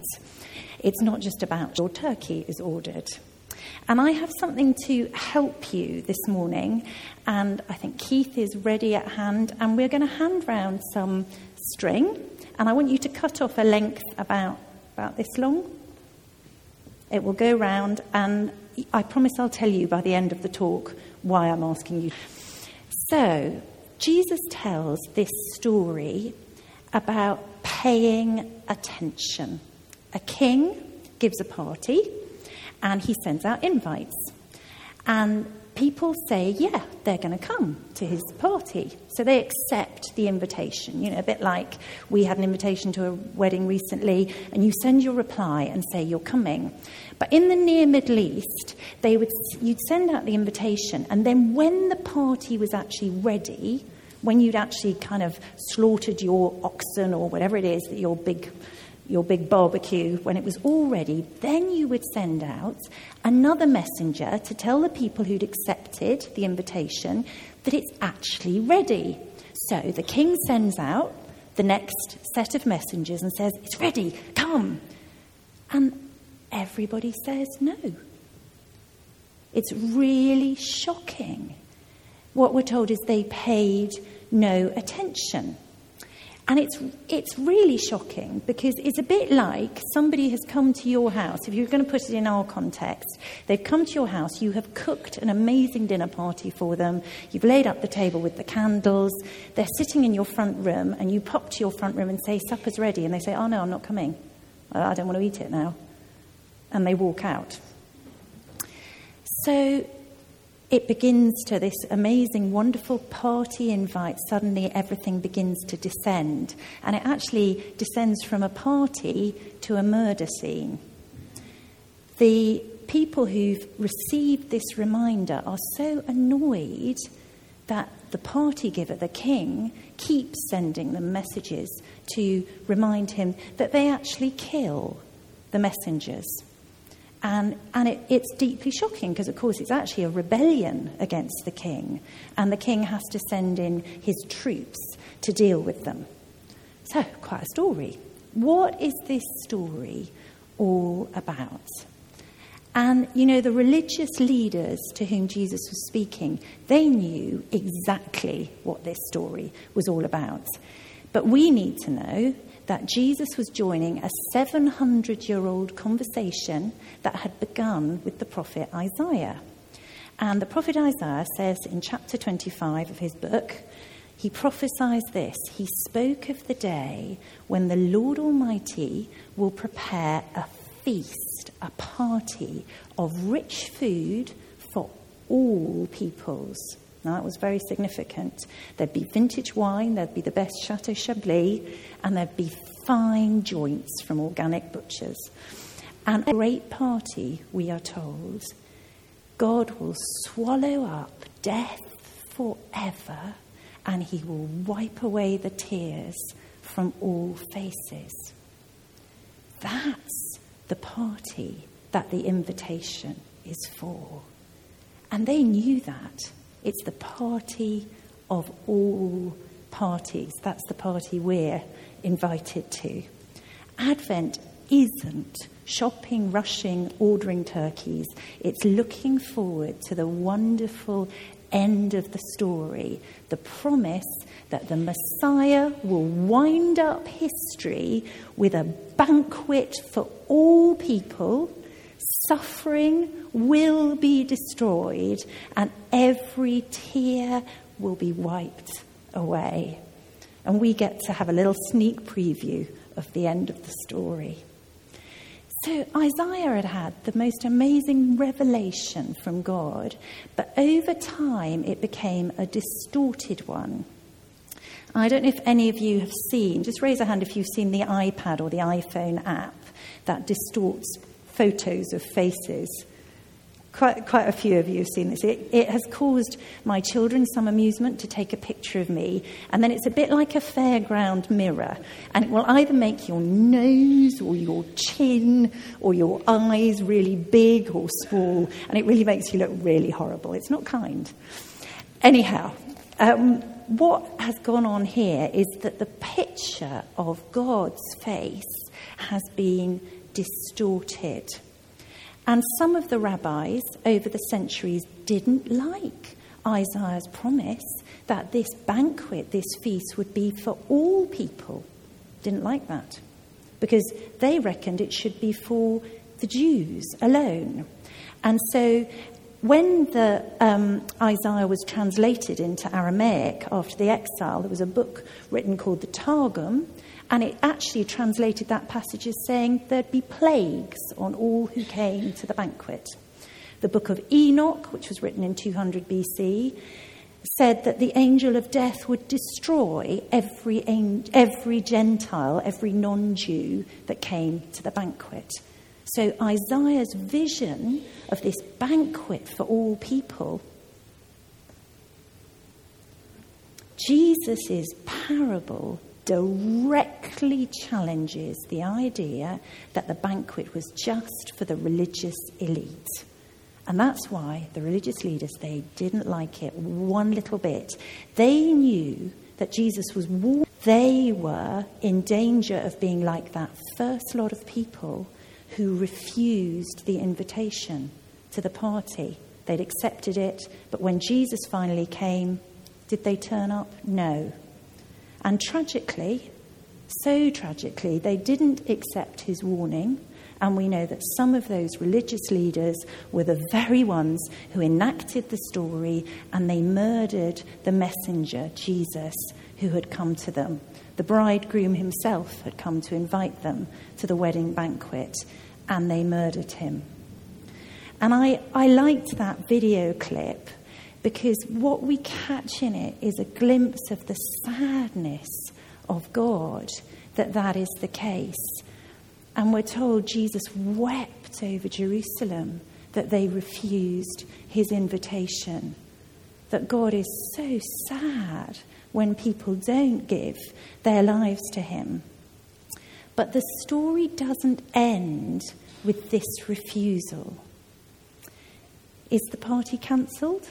It's not just about your turkey is ordered. And I have something to help you this morning, and I think Keith is ready at hand, and we're going to hand round some string, and I want you to cut off a length about this long. It will go round, and I promise I'll tell you by the end of the talk why I'm asking you. So, Jesus tells this story about paying attention. A king gives a party, and he sends out invites. And people say, yeah, they're going to come to his party. So they accept the invitation. You know, a bit like we had an invitation to a wedding recently, and you send your reply and say you're coming. But in the near Middle East, you'd send out the invitation, and then when the party was actually ready, when you'd actually kind of slaughtered your oxen or whatever it is, that your big barbecue, when it was all ready, then you would send out another messenger to tell the people who'd accepted the invitation that it's actually ready. So the king sends out the next set of messengers and says, it's ready, come. And everybody says no. It's really shocking. What we're told is they paid no attention. And it's really shocking because it's a bit like somebody has come to your house. If you're going to put it in our context, they've come to your house, you have cooked an amazing dinner party for them, you've laid up the table with the candles, they're sitting in your front room, and you pop to your front room and say, supper's ready, and they say, oh no, I'm not coming. I don't want to eat it now. And they walk out. So it begins to this amazing, wonderful party invite. Suddenly everything begins to descend. And it actually descends from a party to a murder scene. The people who've received this reminder are so annoyed that the party giver, the king, keeps sending them messages to remind him that they actually kill the messengers. And it's deeply shocking because, of course, it's actually a rebellion against the king. And the king has to send in his troops to deal with them. So, quite a story. What is this story all about? And, you know, the religious leaders to whom Jesus was speaking, they knew exactly what this story was all about. But we need to know that Jesus was joining a 700-year-old conversation that had begun with the prophet Isaiah. And the prophet Isaiah says in chapter 25 of his book, he prophesies this. He spoke of the day when the Lord Almighty will prepare a feast, a party of rich food for all peoples. Now, that was very significant. There'd be vintage wine, there'd be the best Chateau Chablis, and there'd be fine joints from organic butchers. And a great party, we are told. God will swallow up death forever, and he will wipe away the tears from all faces. That's the party that the invitation is for. And they knew that. It's the party of all parties. That's the party we're invited to. Advent isn't shopping, rushing, ordering turkeys. It's looking forward to the wonderful end of the story, the promise that the Messiah will wind up history with a banquet for all people. Suffering will be destroyed, and every tear will be wiped away. And we get to have a little sneak preview of the end of the story. So Isaiah had the most amazing revelation from God, but over time it became a distorted one. I don't know if any of you have seen, just raise a hand if you've seen the iPad or the iPhone app that distorts photos of faces. Quite a few of you have seen this. It has caused my children some amusement to take a picture of me, and then it's a bit like a fairground mirror, and it will either make your nose or your chin or your eyes really big or small, and it really makes you look really horrible. It's not kind. Anyhow, what has gone on here is that the picture of God's face has been distorted. And some of the rabbis over the centuries didn't like Isaiah's promise that this banquet, this feast, would be for all people. Didn't like that, because they reckoned it should be for the Jews alone. And so when the Isaiah was translated into Aramaic after the exile, there was a book written called the Targum, and it actually translated that passage as saying there'd be plagues on all who came to the banquet. The book of Enoch, which was written in 200 BC, said that the angel of death would destroy every Gentile, every non-Jew that came to the banquet. So Isaiah's vision of this banquet for all people, Jesus' parable directly challenges the idea that the banquet was just for the religious elite. And that's why the religious leaders, they didn't like it one little bit. They knew that Jesus was warning. They were in danger of being like that first lot of people who refused the invitation to the party. They'd accepted it, but when Jesus finally came, did they turn up? No. And tragically, so tragically, they didn't accept his warning. And we know that some of those religious leaders were the very ones who enacted the story, and they murdered the messenger, Jesus, who had come to them. The bridegroom himself had come to invite them to the wedding banquet, and they murdered him. And I liked that video clip because what we catch in it is a glimpse of the sadness of God that is the case. And we're told Jesus wept over Jerusalem that they refused his invitation. That God is so sad when people don't give their lives to him. But the story doesn't end with this refusal. Is the party cancelled?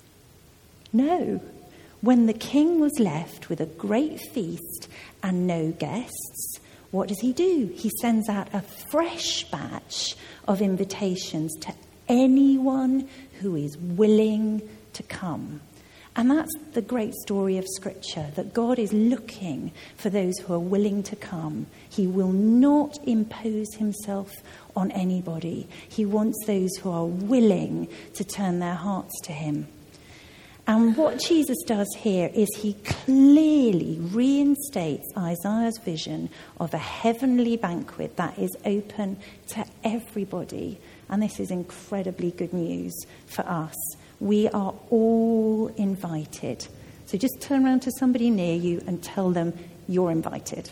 No. When the king was left with a great feast and no guests, what does he do? He sends out a fresh batch of invitations to anyone who is willing to come. And that's the great story of Scripture, that God is looking for those who are willing to come. He will not impose himself on anybody. He wants those who are willing to turn their hearts to him. And what Jesus does here is he clearly reinstates Isaiah's vision of a heavenly banquet that is open to everybody. And this is incredibly good news for us. We are all invited. So just turn around to somebody near you and tell them you're invited.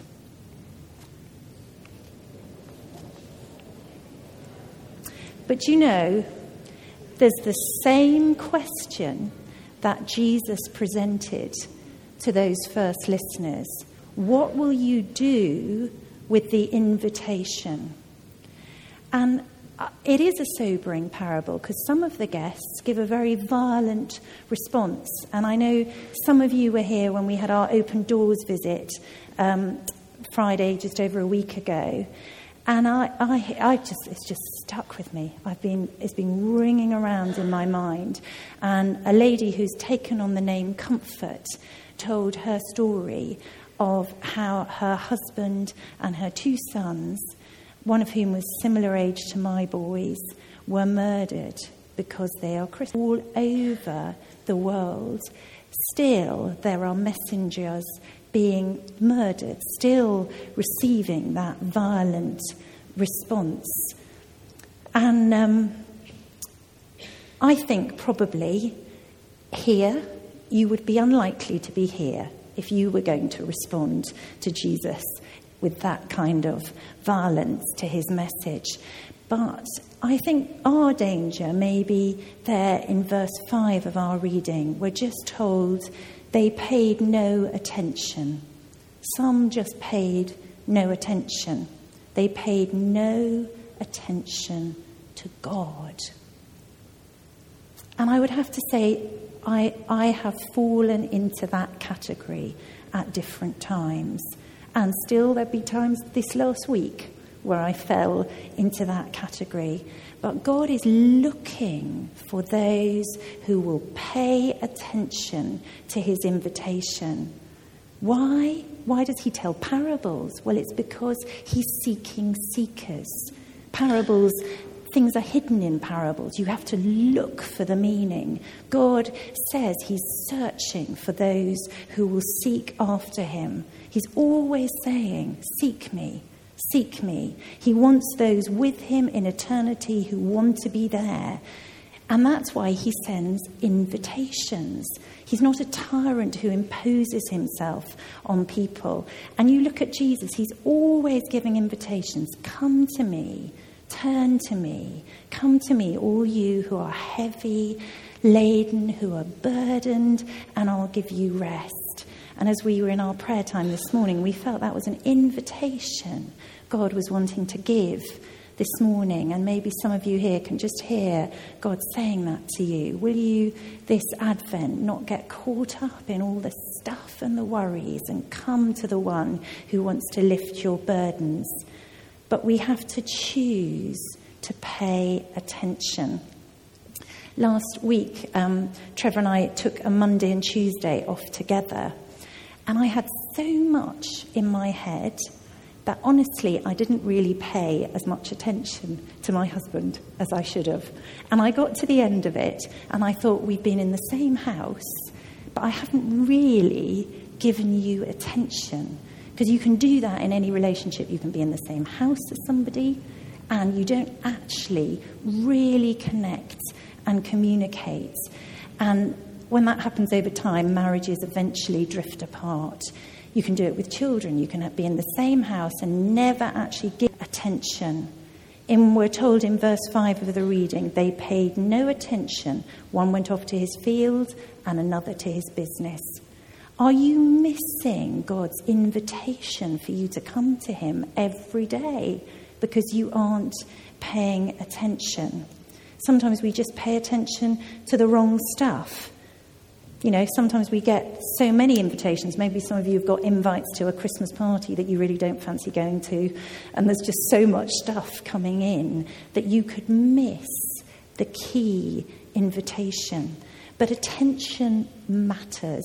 But you know, there's the same question that Jesus presented to those first listeners. What will you do with the invitation? And it is a sobering parable because some of the guests give a very violent response. And I know some of you were here when we had our Open Doors visit Friday, just over a week ago. And it's just stuck with me. It's been ringing around in my mind. And a lady who's taken on the name Comfort told her story of how her husband and her two sons, one of whom was similar age to my boys, were murdered because they are Christians. All over the world, still there are messengers being murdered, still receiving that violent response. And I think probably here you would be unlikely to be here if you were going to respond to Jesus with that kind of violence to his message. But I think our danger may be there in verse 5 of our reading. We're just told they paid no attention. Some just paid no attention. They paid no attention to God. And I would have to say, I have fallen into that category at different times. And still there'll be times this last week where I fell into that category. But God is looking for those who will pay attention to his invitation. Why? Why does he tell parables? Well, it's because he's seeking seekers. Parables, things are hidden in parables. You have to look for the meaning. God says he's searching for those who will seek after him. He's always saying, seek me. Seek me. He wants those with him in eternity who want to be there. And that's why he sends invitations. He's not a tyrant who imposes himself on people. And you look at Jesus, he's always giving invitations. Come to me. Turn to me. Come to me, all you who are heavy laden, who are burdened, and I'll give you rest. And as we were in our prayer time this morning, we felt that was an invitation God was wanting to give this morning. And maybe some of you here can just hear God saying that to you. Will you, this Advent, not get caught up in all the stuff and the worries and come to the one who wants to lift your burdens? But we have to choose to pay attention. Last week, Trevor and I took a Monday and Tuesday off together. And I had so much in my head that honestly I didn't really pay as much attention to my husband as I should have. And I got to the end of it and I thought, we've been in the same house, but I haven't really given you attention. Because you can do that in any relationship. You can be in the same house as somebody and you don't actually really connect and communicate. And when that happens over time, marriages eventually drift apart. You can do it with children. You can be in the same house and never actually give attention. We're told in verse 5 of the reading, they paid no attention. One went off to his field and another to his business. Are you missing God's invitation for you to come to him every day because you aren't paying attention? Sometimes we just pay attention to the wrong stuff. You know, sometimes we get so many invitations. Maybe some of you have got invites to a Christmas party that you really don't fancy going to. And there's just so much stuff coming in that you could miss the key invitation. But attention matters.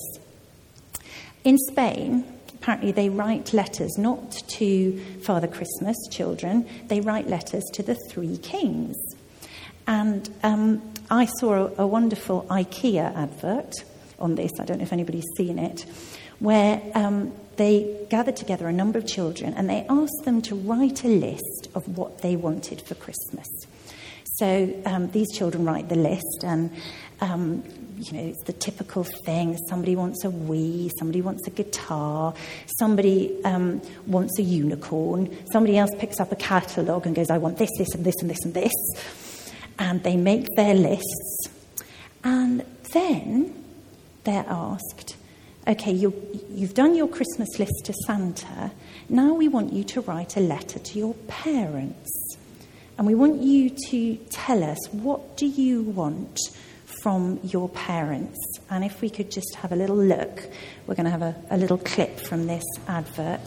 In Spain, apparently they write letters not to Father Christmas, children. They write letters to the three kings. And I saw a wonderful IKEA advert on this. I don't know if anybody's seen it, where they gathered together a number of children and they asked them to write a list of what they wanted for Christmas. So these children write the list and, it's the typical thing. Somebody wants a Wii, somebody wants a guitar, somebody wants a unicorn, somebody else picks up a catalogue and goes, I want this, this and this and this and this. And they make their lists. And then they're asked, okay, you've done your Christmas list to Santa. Now we want you to write a letter to your parents. And we want you to tell us, what do you want from your parents? And if we could just have a little look, we're going to have a little clip from this advert.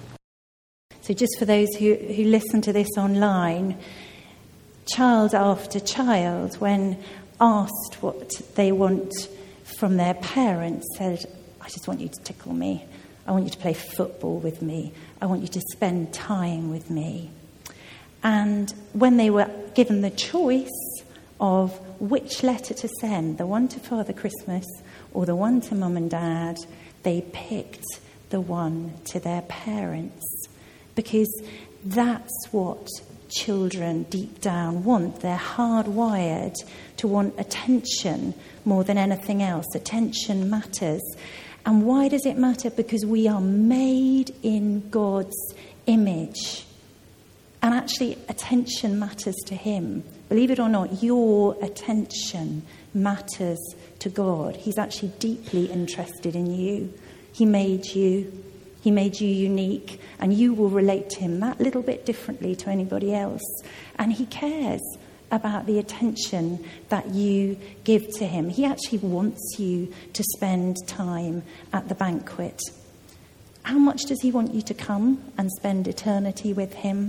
So just for those who listen to this online, child after child, when asked what they want from their parents, said, I just want you to tickle me. I want you to play football with me. I want you to spend time with me. And when they were given the choice of which letter to send, the one to Father Christmas or the one to Mum and Dad, they picked the one to their parents. Because that's what children deep down want. They're hardwired to want attention more than anything else. Attention matters. And why does it matter? Because we are made in God's image. And actually, attention matters to him. Believe it or not, your attention matters to God. He's actually deeply interested in you. He made you. He made you unique, and you will relate to him that little bit differently to anybody else. And he cares about the attention that you give to him. He actually wants you to spend time at the banquet. How much does he want you to come and spend eternity with him?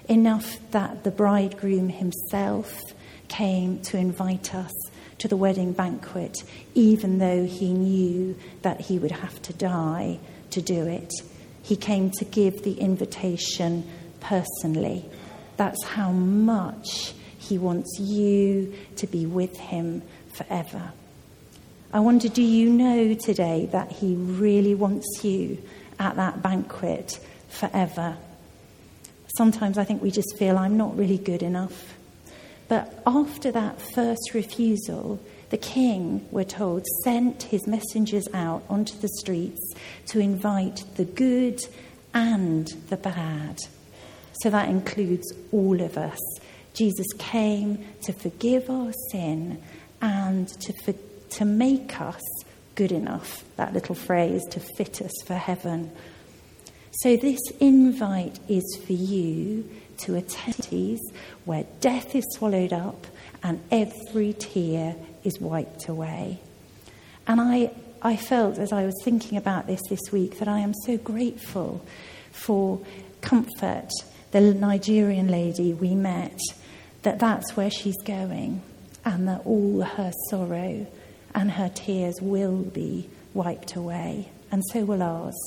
enough that the bridegroom himself came to invite us to the wedding banquet, even though he knew that he would have to die to do it. He came to give the invitation personally. That's how much he wants you to be with him forever. I wonder, do you know today that he really wants you at that banquet forever? Sometimes I think we just feel I'm not really good enough. But after that first refusal, the king, we're told, sent his messengers out onto the streets to invite the good and the bad. So that includes all of us. Jesus came to forgive our sin and to make us good enough, that little phrase, to fit us for heaven. So this invite is for you to attend where death is swallowed up and every tear is wiped away. And I felt, as I was thinking about this week, that I am so grateful for Comfort, the Nigerian lady we met, that's where she's going, and that all her sorrow and her tears will be wiped away, and so will ours.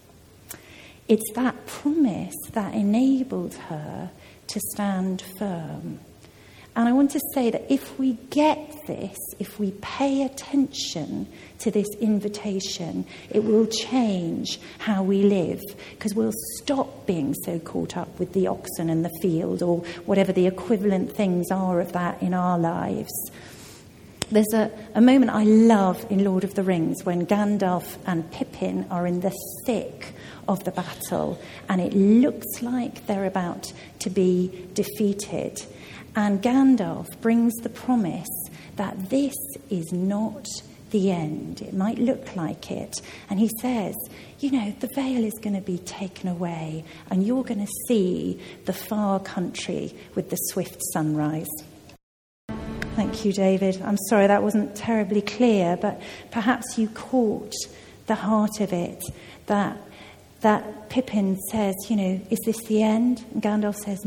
It's that promise that enabled her to stand firm. And I want to say that if we get this, if we pay attention to this invitation, it will change how we live, because we'll stop being so caught up with the oxen and the field, or whatever the equivalent things are of that in our lives. There's a moment I love in Lord of the Rings when Gandalf and Pippin are in the thick of the battle, and it looks like they're about to be defeated. And Gandalf brings the promise that this is not the end. It might look like it. And he says, the veil is going to be taken away, and you're going to see the far country with the swift sunrise. Thank you, David. I'm sorry that wasn't terribly clear, but perhaps you caught the heart of it, that Pippin says, is this the end? And Gandalf says,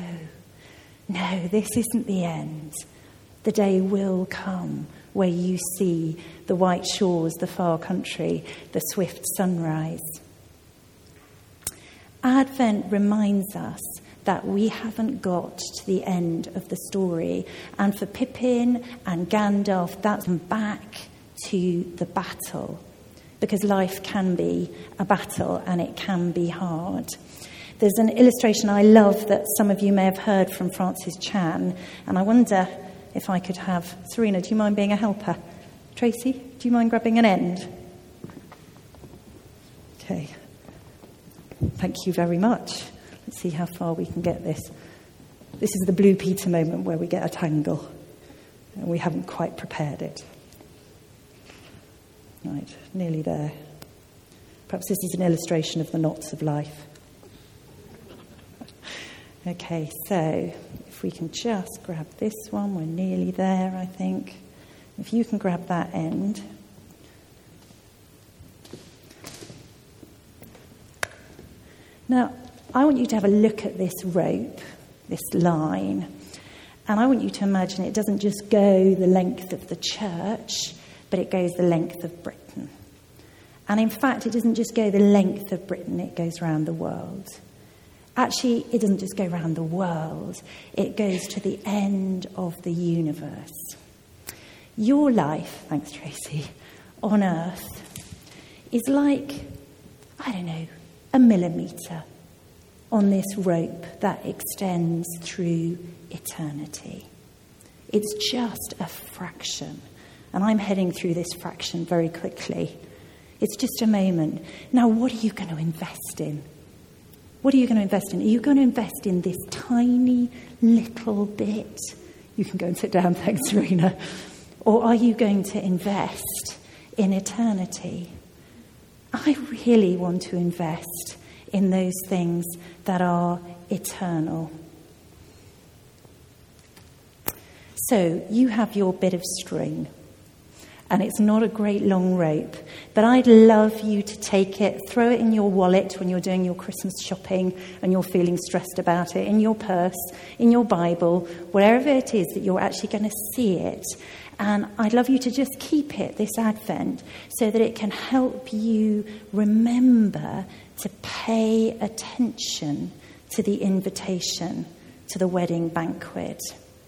no, this isn't the end. The day will come where you see the white shores, the far country, the swift sunrise. Advent reminds us that we haven't got to the end of the story. And for Pippin and Gandalf, that's back to the battle. Because life can be a battle and it can be hard. There's an illustration I love that some of you may have heard from Francis Chan. And I wonder if I could have... Serena, do you mind being a helper? Tracy, do you mind grabbing an end? Okay. Thank you very much. Let's see how far we can get this. This is the Blue Peter moment where we get a tangle. And we haven't quite prepared it. Right, nearly there. Perhaps this is an illustration of the knots of life. Okay, so if we can just grab this one, we're nearly there, I think. If you can grab that end. Now, I want you to have a look at this rope, this line, and I want you to imagine it doesn't just go the length of the church, but it goes the length of Britain. And in fact, it doesn't just go the length of Britain, it goes around the world. Actually, it doesn't just go around the world, it goes to the end of the universe. Your life, thanks Tracy, on earth is like, a millimetre on this rope that extends through eternity. It's just a fraction. And I'm heading through this fraction very quickly. It's just a moment. Now, what are you going to invest in? What are you going to invest in? Are you going to invest in this tiny little bit? You can go and sit down, thanks, Serena. Or are you going to invest in eternity? I really want to invest in those things that are eternal. So you have your bit of string. And it's not a great long rope, but I'd love you to take it, throw it in your wallet when you're doing your Christmas shopping and you're feeling stressed about it, in your purse, in your Bible, wherever it is that you're actually going to see it. And I'd love you to just keep it this Advent so that it can help you remember to pay attention to the invitation to the wedding banquet.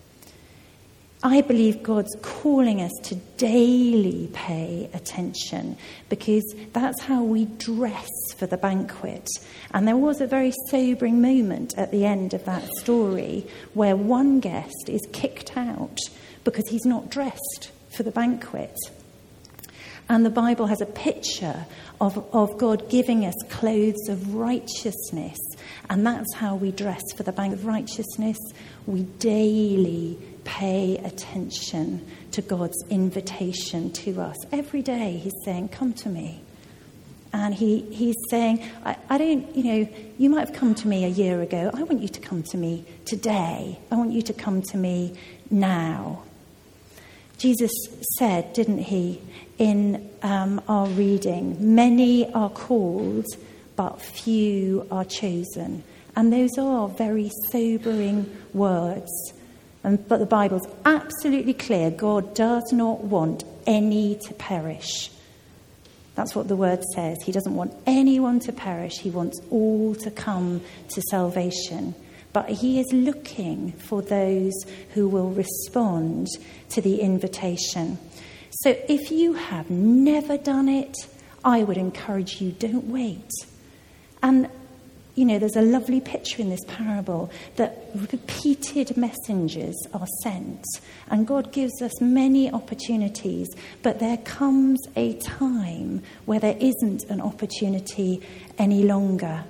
I believe God's calling us to daily pay attention because that's how we dress for the banquet. And there was a very sobering moment at the end of that story where one guest is kicked out because he's not dressed for the banquet. And the Bible has a picture of God giving us clothes of righteousness. And that's how we dress for the banquet of righteousness. We daily pay attention to God's invitation to us. Every day he's saying, come to me. And he's saying, I don't, you might have come to me a year ago. I want you to come to me today. I want you to come to me now. Jesus said, didn't he, in our reading, many are called, but few are chosen. And those are very sobering words. But the Bible's absolutely clear. God does not want any to perish. That's what the word says. He doesn't want anyone to perish. He wants all to come to salvation. But he is looking for those who will respond to the invitation. So if you have never done it, I would encourage you, don't wait. And there's a lovely picture in this parable that repeated messengers are sent. And God gives us many opportunities, but there comes a time where there isn't an opportunity any longer.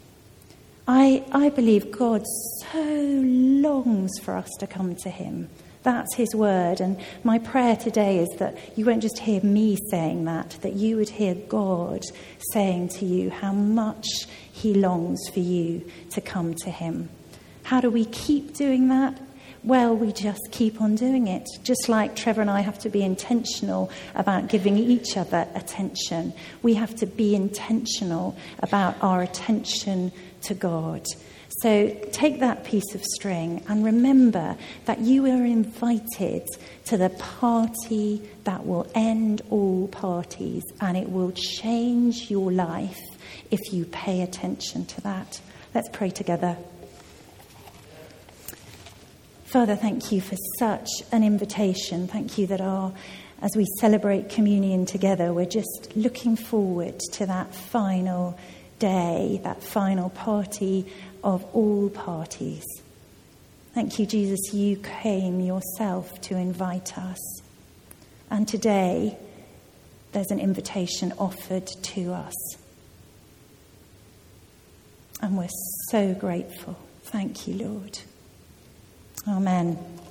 I believe God so longs for us to come to him. That's his word. And my prayer today is that you won't just hear me saying that you would hear God saying to you how much he longs for you to come to him. How do we keep doing that? Well, we just keep on doing it. Just like Trevor and I have to be intentional about giving each other attention. We have to be intentional about our attention to God. So take that piece of string and remember that you are invited to the party that will end all parties, and it will change your life if you pay attention to that. Let's pray together. Father, thank you for such an invitation. Thank you that as we celebrate communion together, we're just looking forward to that final day, that final party of all parties. Thank you, Jesus, you came yourself to invite us. And today, there's an invitation offered to us. And we're so grateful. Thank you, Lord. Amen.